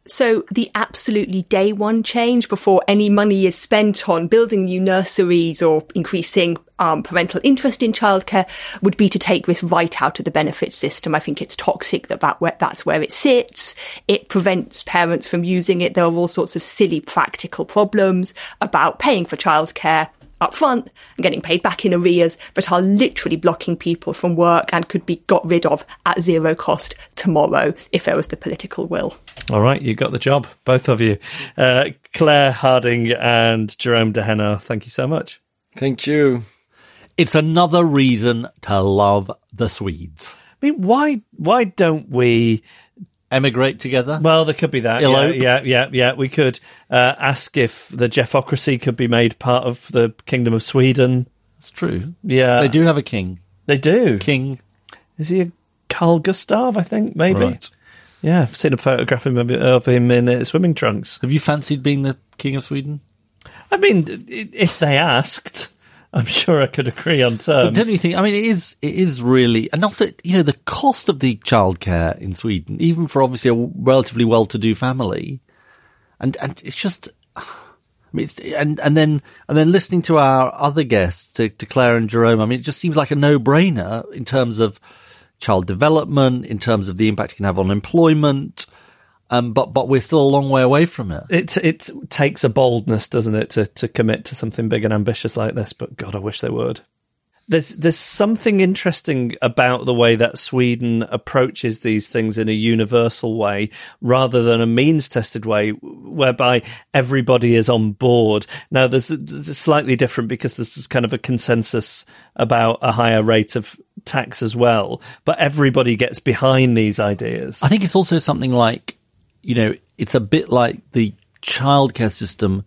So the absolutely day one change before any money is spent on building new nurseries or increasing um, parental interest in childcare would be to take this right out of the benefit system. I think it's toxic that, that where, that's where it sits. It prevents parents from using it. There are all sorts of silly practical problems about paying for childcare up front and getting paid back in arrears that are literally blocking people from work and could be got rid of at zero cost tomorrow if there was the political will. All right, you got the job, both of you. Uh, Claire Harding and Jerome Dehenna, thank you so much. Thank you. It's another reason to love the Swedes. I mean, why why don't we emigrate together? Well, there could be that. Elope. Yeah, yeah, yeah, yeah. We could uh, ask if the Jeffocracy could be made part of the Kingdom of Sweden. That's true. Yeah. They do have a king. They do. King. Is he a Carl Gustav, I think, maybe? Right. Yeah, I've seen a photograph of him, of him in uh, swimming trunks. Have you fancied being the King of Sweden? I mean, if they asked, I'm sure I could agree on terms. But don't you think, I mean, it is, it is really, and also, you know, the cost of the childcare in Sweden, even for obviously a relatively well-to-do family, and, and it's just, I mean, it's, and, and then, and then listening to our other guests, to, to Claire and Jerome, I mean, it just seems like a no-brainer in terms of child development, in terms of the impact it can have on employment. Um, but but we're still a long way away from it. It it takes a boldness, doesn't it, to, to commit to something big and ambitious like this. But God, I wish they would. There's there's something interesting about the way that Sweden approaches these things in a universal way rather than a means-tested way, whereby everybody is on board. Now, there's, there's slightly different because there's kind of a consensus about a higher rate of tax as well, but everybody gets behind these ideas. I think it's also something like, you know, it's a bit like the childcare system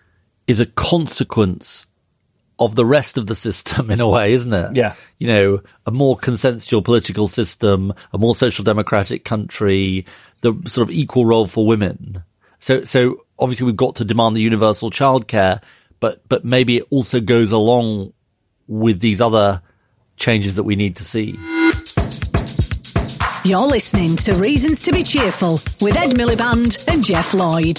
is a consequence of the rest of the system in a way, isn't it? Yeah. You know, a more consensual political system, a more social democratic country, the sort of equal role for women. So, so obviously we've got to demand the universal childcare, but, but maybe it also goes along with these other changes that we need to see. You're listening to Reasons to be Cheerful with Ed Miliband and Jeff Lloyd.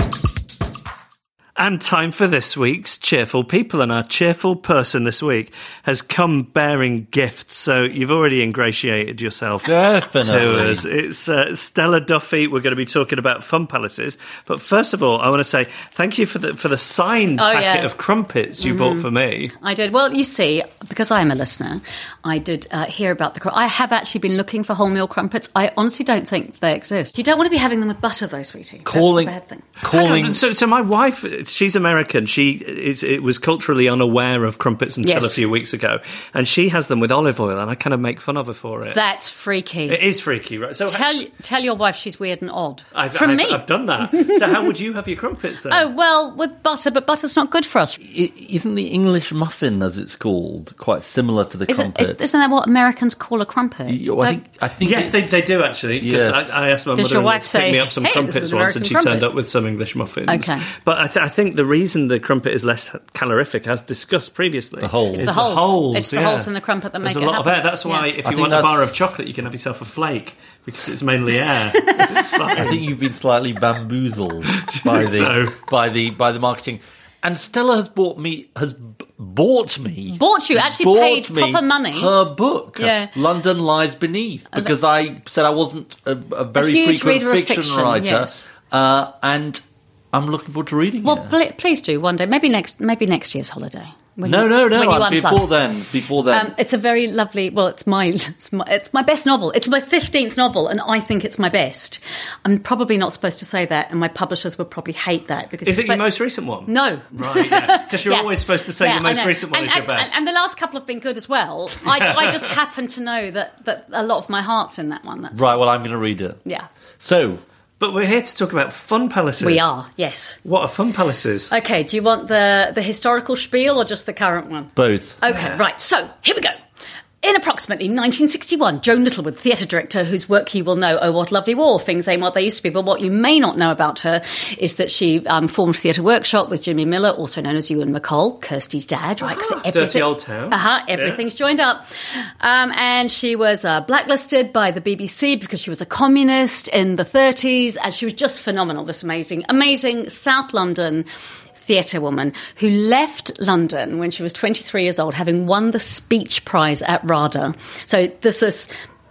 And time for this week's Cheerful People, and our cheerful person this week has come bearing gifts, so you've already ingratiated yourself Definitely. to us. It's uh, Stella Duffy. We're going to be talking about fun palaces, but first of all, I want to say thank you for the for the signed oh, packet yeah. of crumpets you mm-hmm. bought for me. I did. Well, you see, because I am a listener, I did uh, hear about the. Cr- I have actually been looking for wholemeal crumpets. I honestly don't think they exist. You don't want to be having them with butter, though, sweetie. Calling, That's the bad thing. calling. So, so my wife. She's American. She is it was culturally unaware of crumpets until yes. a few weeks ago, and she has them with olive oil, and I kind of make fun of her for it. That's freaky. It is freaky, right? So tell how, tell your wife she's weird and odd. I've, From I've, me, I've done that. So how would you have your crumpets then? Oh well, with butter, but butter's not good for us. Isn't the English muffin, as it's called, quite similar to the is crumpet? It, is, isn't that what Americans call a crumpet? I think, I think yes, they, they do actually. Because yes. I, I asked my Does mother your wife to say, pick me up some hey, crumpets once, and she crumpet. turned up with some English muffins. Okay, but I, th- I think the reason the crumpet is less calorific, as discussed previously, the holes. It's is the, the holes. holes. It's the yeah. holes in the crumpet that There's make a it lot happen. of air. That's why yeah. if I you think want a that's- bar of chocolate, you can have yourself a flake because it's mainly air. It's fine. I think you've been slightly bamboozled by the so. by the by the marketing. And Stella has bought me has b- bought me Bought you actually bought paid me proper money. her book, Yeah. London Lies Beneath, because I said I wasn't a, a very A huge frequent reader of fiction, fiction, writer, yes. uh, and I'm looking forward to reading Well, it. pl- please do one day. Maybe next. Maybe next year's holiday. When No, you, no, no. when you uh, unplug. Before then, before then. Um, it's a very lovely. Well, it's my, it's my it's my best novel. It's my fifteenth novel, and I think it's my best. I'm probably not supposed to say that, and my publishers would probably hate that because Is it but, your most recent one? No, Right, yeah. Because you're Yeah. always supposed to say Yeah, your most I know. recent one and, is your and, best. And, and the last couple have been good as well. I, I just happen to know that that a lot of my heart's in that one. That's right, well, I'm going to read it. yeah. So, But we're here to talk about fun palaces. We are, yes. What are fun palaces? Okay, do you want the, the historical spiel or just the current one? both. Okay, right. So, here we go. In approximately nineteen sixty-one, Joan Littlewood, theatre director, whose work you will know, Oh, What a Lovely War, Things Ain't What They Used to Be. But what you may not know about her is that she um, formed Theatre Workshop with Jimmy Miller, also known as Ewan McCall, Kirsty's dad. Right? Ah, Dirty Old Town. Uh-huh, everything's yeah. joined up. Um, and she was uh, blacklisted by the B B C because she was a communist in the thirties, and she was just phenomenal, this amazing, amazing South London theatre woman who left London when she was twenty-three years old, having won the speech prize at RADA. So this is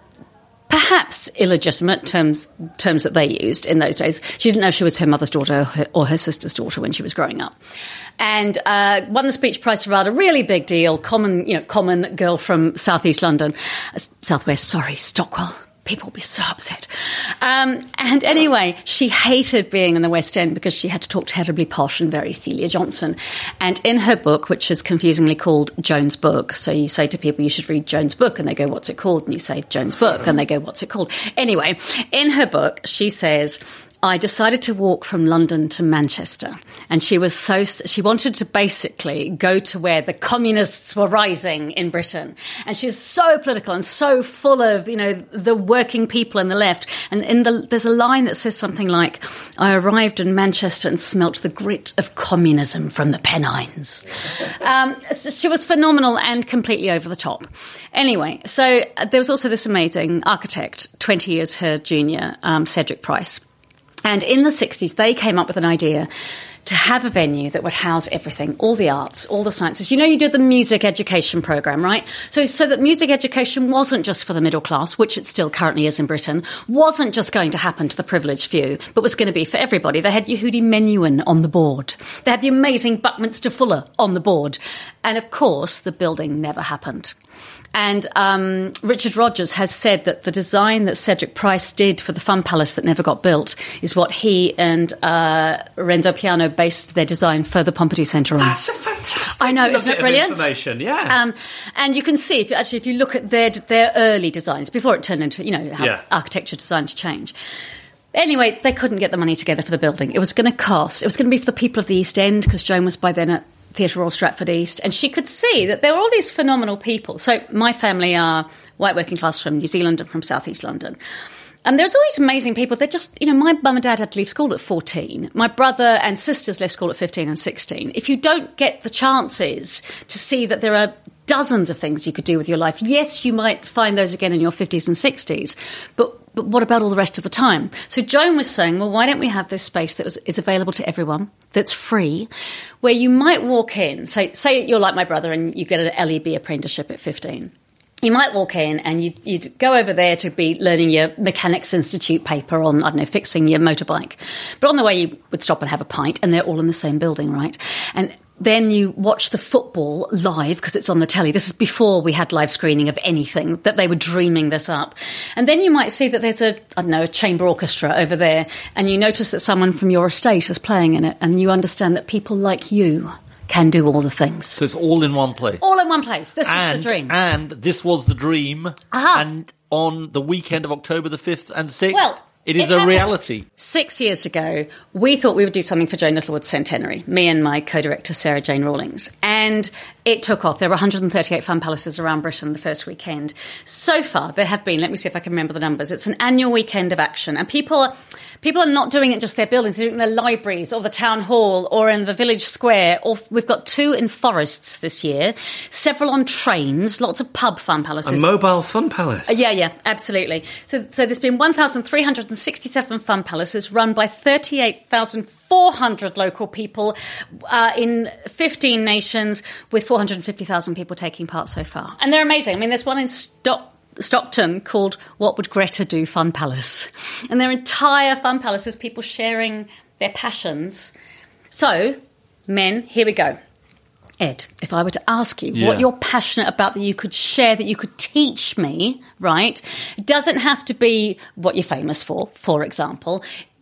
perhaps illegitimate terms terms that they used in those days. She didn't know if she was her mother's daughter or her, or her sister's daughter when she was growing up. And uh, won the speech prize at RADA, really big deal, common, you know, common girl from southeast London, uh, southwest, sorry, Stockwell. People will be so upset. Um, and anyway, she hated being in the West End because she had to talk terribly posh and very Celia Johnson. And in her book, which is confusingly called Joan's Book, so you say to people, you should read Joan's Book, and they go, what's it called? And you say, Joan's Book, and they go, what's it called? Anyway, in her book, she says, I decided to walk from London to Manchester, and she was so she wanted to basically go to where the communists were rising in Britain, and she's so political and so full of, you know, the working people and the left. And in the there's a line that says something like, "I arrived in Manchester and smelt the grit of communism from the Pennines." um, she was phenomenal and completely over the top. Anyway, so uh, there was also this amazing architect, twenty years her junior, um, Cedric Price. And in the sixties, they came up with an idea to have a venue that would house everything, all the arts, all the sciences. You know, you did the music education program, right? So, so that music education wasn't just for the middle class, which it still currently is in Britain, wasn't just going to happen to the privileged few, but was going to be for everybody. They had Yehudi Menuhin on the board. They had the amazing Buckminster Fuller on the board. And of course, the building never happened. And um, Richard Rogers has said that the design that Cedric Price did for the Fun Palace that never got built is what he and uh, Renzo Piano based their design for the Pompidou Centre on. That's a fantastic I know, isn't it brilliant? Information, yeah. Um, and you can see, if you, actually, if you look at their their early designs, before it turned into, you know, how yeah. architecture designs change. Anyway, they couldn't get the money together for the building. It was going to cost, it was going to be for the people of the East End, because Joan was by then at Theatre Royal Stratford East, and she could see that there were all these phenomenal people. So my family are white working class from New Zealand and from southeast London. And there's all these amazing people. They're just, you know, my mum and dad had to leave school at fourteen. My brother and sisters left school at fifteen and sixteen. If you don't get the chances to see that there are dozens of things you could do with your life, yes, you might find those again in your fifties and sixties, but But what about all the rest of the time? So Joan was saying, well, why don't we have this space that was, is available to everyone, that's free, where you might walk in, say, say you're like my brother and you get an L E B apprenticeship at fifteen. You might walk in and you'd, you'd go over there to be learning your Mechanics Institute paper on, I don't know, fixing your motorbike. But on the way you would stop and have a pint, and they're all in the same building, right? And then you watch the football live because it's on the telly. This is before we had live screening of anything, that they were dreaming this up. And then you might see that there's a, I don't know, a chamber orchestra over there, and you notice that someone from your estate is playing in it, and you understand that people like you can do all the things. So it's all in one place. All in one place. This and, was the dream. And this was the dream. Aha. And on the weekend of October the fifth and sixth, well, it is it a happened. reality. Six years ago, we thought we would do something for Joan Littlewood's centenary, me and my co-director, Sarah Jane Rawlings. And it took off. There were one hundred thirty-eight fun palaces around Britain the first weekend. So far, there have been, let me see if I can remember the numbers, it's an annual weekend of action. And people are... People are not doing it in just their buildings, they're doing it in their libraries or the town hall or in the village square. Or we've got two in forests this year, several on trains, lots of pub fun palaces. A mobile fun palace. Uh, yeah, yeah, absolutely. So, so there's been one thousand three hundred sixty-seven fun palaces run by thirty-eight thousand four hundred local people uh, in fifteen nations, with four hundred fifty thousand people taking part so far. And they're amazing. I mean, there's one in Stock. Stockton called What Would Greta Do Fun Palace. And their entire fun palace is people sharing their passions. So, men, here we go. Ed, if I were to ask you yeah. what you're passionate about that you could share, that you could teach me, right? It doesn't have to be what you're famous for, for example.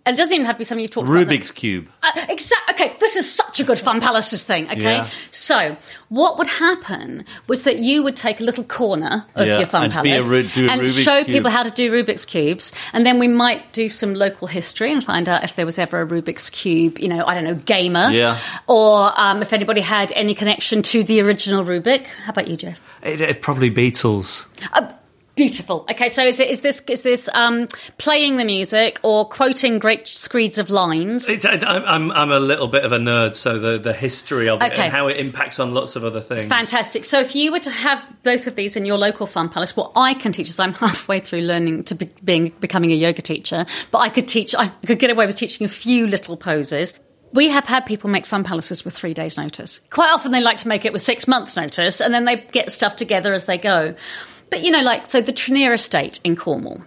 And it doesn't even have to be something you've talked about. Rubik's Cube. Uh, exactly. Okay, this is such a good Fun Palaces thing, okay? Yeah. So, what would happen was that you would take a little corner of Yeah, your Fun and be a Palace Ru- do a and Rubik's show Cube. people how to do Rubik's Cubes, and then we might do some local history and find out if there was ever a Rubik's Cube, you know, I don't know, gamer. Yeah. Or um, if anybody had any connection to the original Rubik. How about you, Jeff? It, it probably Beatles. Uh, Beautiful. Okay, so is, it, is this is this um, playing the music or quoting great screeds of lines? It's, I, I'm I'm a little bit of a nerd, so the, the history of it Okay. and how it impacts on lots of other things. Fantastic. So if you were to have both of these in your local Fun Palace, what I can teach is I'm halfway through learning to be, being becoming a yoga teacher, but I could teach. I could get away with teaching a few little poses. We have had people make Fun Palaces with three days' notice. Quite often they like to make it with six months' notice, and then they get stuff together as they go. But, you know, like, so the Trenier Estate in Cornwall,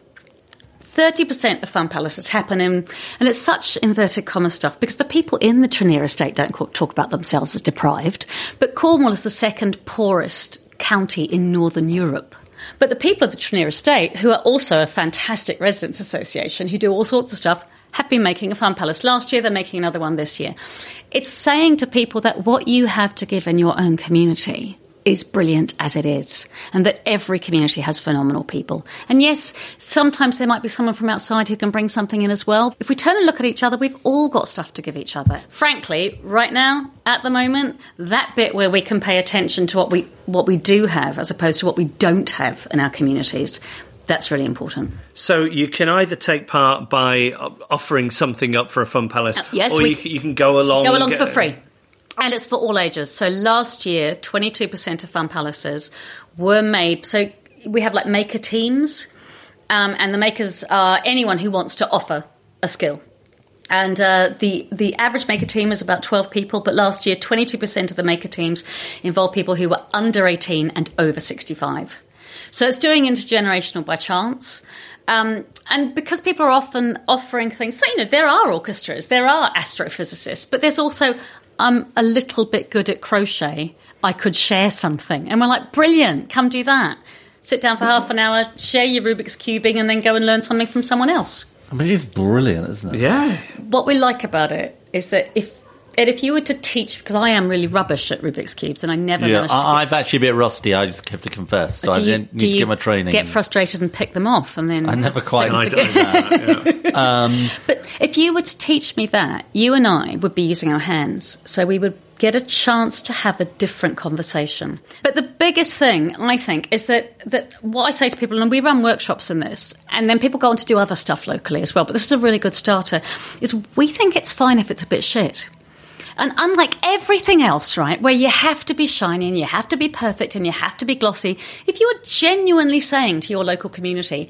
thirty percent of Fun Palaces happen in, and it's such inverted comma stuff, because the people in the Trenier Estate don't talk about themselves as deprived, but Cornwall is the second poorest county in Northern Europe. But the people of the Trenier Estate, who are also a fantastic residents association, who do all sorts of stuff, have been making a Fun Palace last year, they're making another one this year. It's saying to people that what you have to give in your own community is brilliant as it is, and that every community has phenomenal people. And yes, sometimes there might be someone from outside who can bring something in as well. If we turn and look at each other, we've all got stuff to give each other. Frankly, right now, at the moment, that bit where we can pay attention to what we what we do have as opposed to what we don't have in our communities, that's really important. So you can either take part by offering something up for a Fun Palace, Uh, yes, or we- you, can- you can go along. Go and along get- for free. And it's for all ages. So last year, twenty-two percent of Fun Palaces were made. So we have like maker teams, um, and the makers are anyone who wants to offer a skill. And uh, the the average maker team is about twelve people, but last year, twenty-two percent of the maker teams involved people who were under eighteen and over sixty-five. So it's doing intergenerational by chance. Um, and because people are often offering things, so, you know, there are orchestras, there are astrophysicists, but there's also, I'm a little bit good at crochet, I could share something. And we're like, brilliant, come do that. Sit down for half an hour, share your Rubik's Cubing, and then go and learn something from someone else. I mean, it's brilliant, isn't it? Yeah. What we like about it is that if Ed, if you were to teach, because I am really rubbish at Rubik's Cubes and I never Yeah, managed to I, I'm actually a bit rusty, I just have to confess. So I do you, need do to you get my training. get frustrated and pick them off and then I just never quite stick I them don't together? know, yeah. um, But if you were to teach me that, you and I would be using our hands. So we would get a chance to have a different conversation. But the biggest thing, I think, is that, that what I say to people, and we run workshops in this, and then people go on to do other stuff locally as well, but this is a really good starter, is we think it's fine if it's a bit shit. And unlike everything else, right, where you have to be shiny and you have to be perfect and you have to be glossy, if you are genuinely saying to your local community,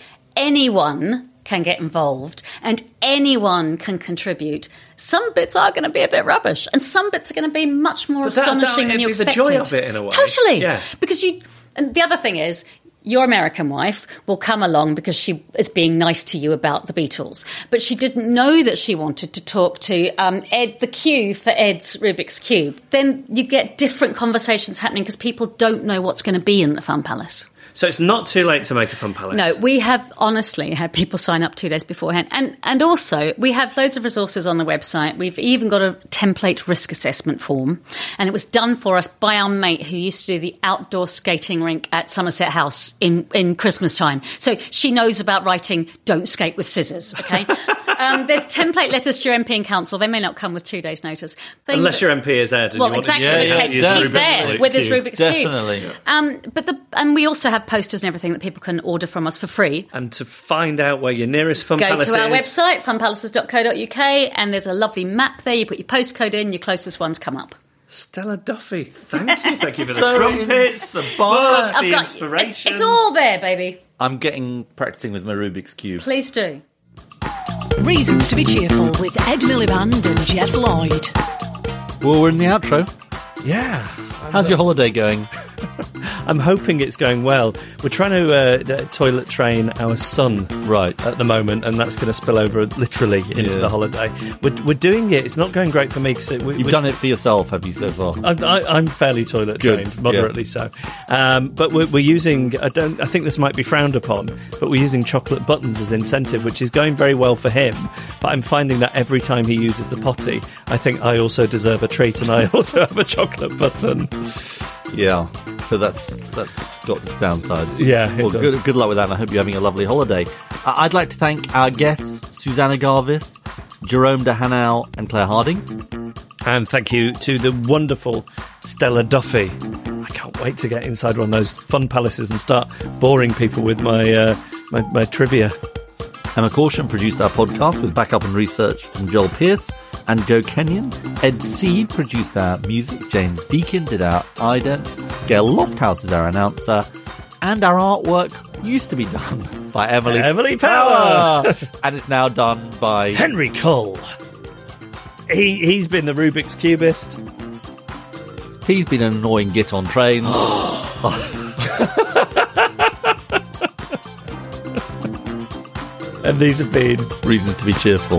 anyone can get involved and anyone can contribute, some bits are going to be a bit rubbish and some bits are going to be much more But that- astonishing that- than you it'd be the expected. joy of it in a way. Totally. Yeah. Because you... And the other thing is, your American wife will come along because she is being nice to you about the Beatles. But she didn't know that she wanted to talk to um, Ed the Q for Ed's Rubik's Cube. Then you get different conversations happening because people don't know what's going to be in the Fun Palace. So it's not too late to make a Fun Palace. No, we have honestly had people sign up two days beforehand. And and also, we have loads of resources on the website. We've even got a template risk assessment form. And it was done for us by our mate who used to do the outdoor skating rink at Somerset House in, in Christmas time. So she knows about writing, don't skate with scissors, okay? um, there's template letters to your M P and council. They may not come with two days' notice. Things Unless your M P is Ed. And well, you want exactly. To Yeah, in this yeah, case, yeah, he's Rubik's there Cube. with his Rubik's Definitely. Cube. Um, but the and we also have posters and everything that people can order from us for free. And to find out where your nearest Fun Go Palace to our is, website, fun palaces dot co dot uk, and there's a lovely map there. You put your postcode in, your closest ones come up. Stella Duffy, thank you. Thank you for the So crumpets, the bar, I've the got- inspiration. it- it's all there, baby. I'm getting practicing with my Rubik's Cube. Please do. Reasons to be cheerful with Ed Miliband and Jeff Lloyd. Well, we're in the outro. Yeah. How's your holiday going? I'm hoping it's going well. We're trying to uh, toilet train our son Right. at the moment, and that's going to spill over literally into Yeah. the holiday. We're, we're doing it. It's not going great for me because we, You've we, done it for yourself, have you, so far? I, I, I'm fairly toilet Good, trained, moderately so. Um, but we're, we're using. I don't. I think this might be frowned upon, but we're using chocolate buttons as incentive, which is going very well for him. But I'm finding that every time he uses the potty, I think I also deserve a treat, and I also have a chocolate button. Yeah. So that's that's got its downsides. Yeah, it Well, does. good, good luck with that, and I hope you're having a lovely holiday. Uh, I'd like to thank our guests, Susanna Garvis, Jerome de Hanau, and Claire Harding. And thank you to the wonderful Stella Duffy. I can't wait to get inside one of those fun palaces and start boring people with my uh, my, my trivia. Emma Caution produced our podcast with backup and research from Joel Pierce and Joe Kenyon. Ed Seed produced our music. James Deakin did our idents. Gail Lofthouse is our announcer. And our artwork used to be done by Emily, Emily Power. and it's now done by Henry Cole. He, he's been the Rubik's Cubist. He's been an annoying git on trains. And these have been Reasons to be cheerful.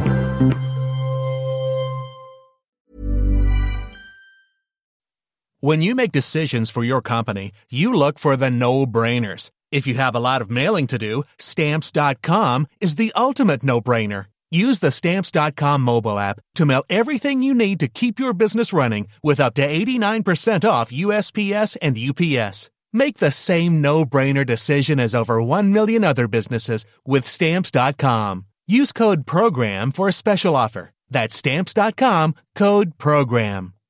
When you make decisions for your company, you look for the no-brainers. If you have a lot of mailing to do, Stamps dot com is the ultimate no-brainer. Use the Stamps dot com mobile app to mail everything you need to keep your business running with up to eighty-nine percent off U S P S and U P S. Make the same no-brainer decision as over one million other businesses with Stamps dot com. Use code PROGRAM for a special offer. That's Stamps dot com, code PROGRAM.